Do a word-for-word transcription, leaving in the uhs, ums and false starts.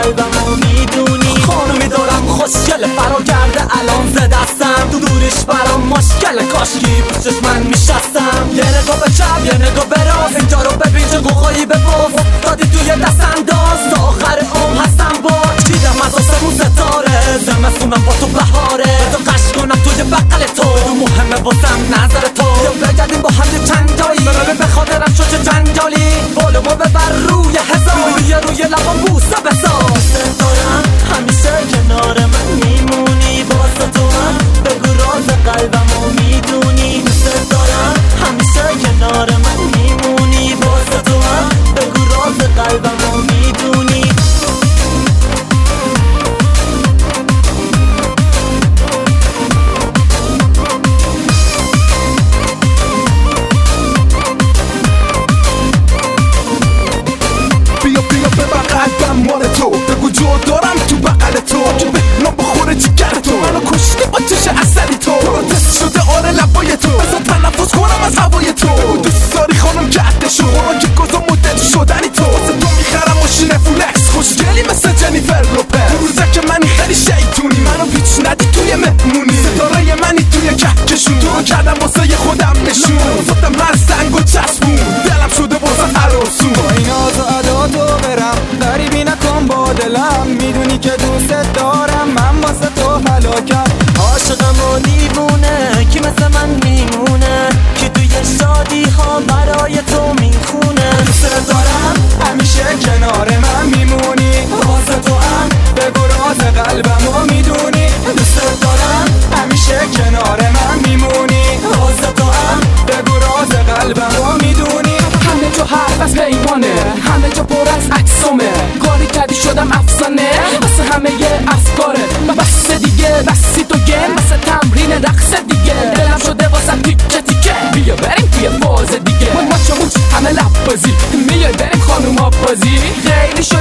قلبمو میدونی. خانومی دارم خوشگل فرا کرده الان ز دستم، تو دورش برام مشکل کاشکی پشتش من میشستم. یه نگاه به چپ یه نگاه به راست، اینجا رو ببین چه گوخایی به باز افتادی توی دست انداز. تا آخر عمر هستم باش دیدم از آسمون ستاره، زمستونم با تو بهاره. تو قش کنم توی بغل تو، تو مهمه واسم نظر تو. یا بگردیم با هم یه چند جایی، برای به خاطرم شو چه جنجالی. بالمو ببر روی هزار، روی روی لبام بوسه بسار. دوست دارم همیشه کنار من میمونی، واسه تو هم بگو راز قلبمو میدونی. دوست دارم همیشه کنار من میمونی، واسه تو هم بگو راز قلبمو میدونی. بیا بیا ببر قلبم مال تو، بگو جو دارم تو بغل تو که به نام بخوره جگر تو. منو کشتی با چش اثری تو، پروتست شده آره لبای تو. بذار تنفس کنم از هوای تو، بگو دوست داری خانم گردشو قرآن که گذا مدل شدنی تو. واسه تو میخرم ماشین فولکس خوشگلی مثل جنیفر لوپز. روزه که منی خیلی شیطونی، منو پیچ ندی توی مهمونی. ستاره منی توی کهکشون، تو رو کردم واسه خودم نشون. واسه هر سنگ و چسبون دلم شده واسه هراسون. با این آز و عداتو برم غریبی نکن با دلم، میدونی که دوست دارم من واسه تو هلاکم. عاشقم و دیوونه کی مثل من میمونه، که توی شادی ها برای تو میخونه. دوست دارم همیشه کنار من میمونی، واسه تو هم بگو راز قلبمو میدونی. دوست دارم همیشه کنار من میمونی، واسه تو هم بگو راز قلبمو میدونی. همه جو حرف از پیمانه، همه جا پر از عکسامه. کاری کردی شدم افسانه واسه همه یه افکاره. و بس دیگه بسی تو گم واسه تمرین رقص دیگه. دلم شده واسه تیکه تیکه، بیا بریم توی فاز دیگه. ما چموچ همه لب بازی، میای بریم خانوم آب بازی. خیلی